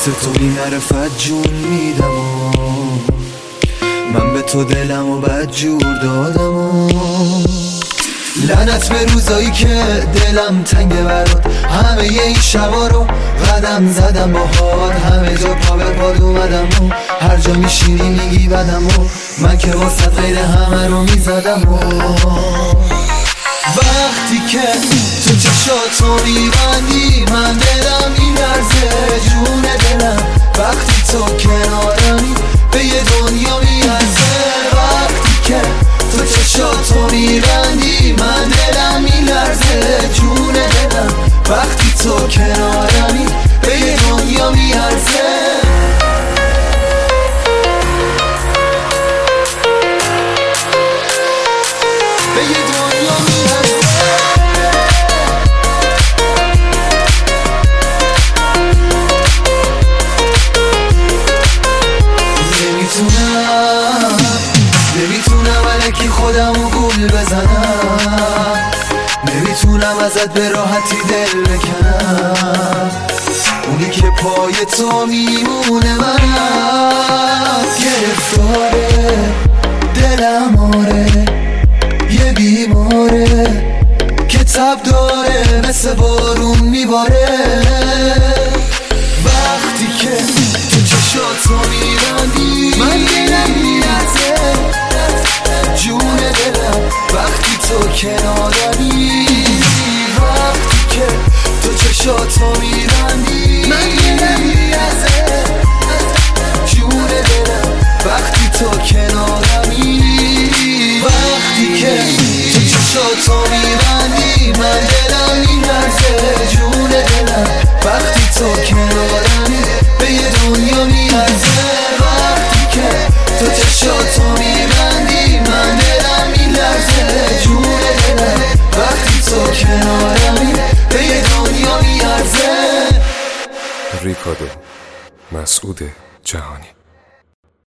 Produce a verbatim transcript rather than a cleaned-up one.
واسه تو بی حرفت جون میدم و من به تو دلم و بد جور دادم و لعنت به روزایی که دلم تنگه برات، همه این شبا رو قدم زدم باهات، همه جا پا به پاد اومدم و هر جا میشینی میگی بدم و من که واسه غیر همه رو میزدم و وقتی که تو چشاتو میبندی من دلم میلرزه جون دلم، وقتی تو کنارمی به یه دنیا میارزه. وقتی که تو چشاتو میبندی من دلم میلرزه جون دلم، وقتی تو کنارمی به یه دنیا میارزه. به یه دنیا میارزه. نمیتونم نمیتونم الکی خودمو گول بزنم، نمیتونم ازت به راحتی دل بکنم، اونی که پای تو میمونه منم. گرفتاره دلم آره یه بیماره که تب داره مثل بارون میباره. وقتی که تو چشاتو میبندی من دلم میلرزه جون دلم، وقتی تو کنارمی. وقتی که تو چشاتو میبندی من دلم میلرزه جون دلم، وقتی تو کنارمی. وقتی که تو چشاتو میبندی من دلم میلرزه جون دلم، وقتی تو کنارمی به یه دنیا میارزه. وقتی که تو چشاتو میبندی من دلم میلرزه جون دلم، وقتی تو کنارمی به یه دنیا میارزه. ریکادو مسعود جهانی.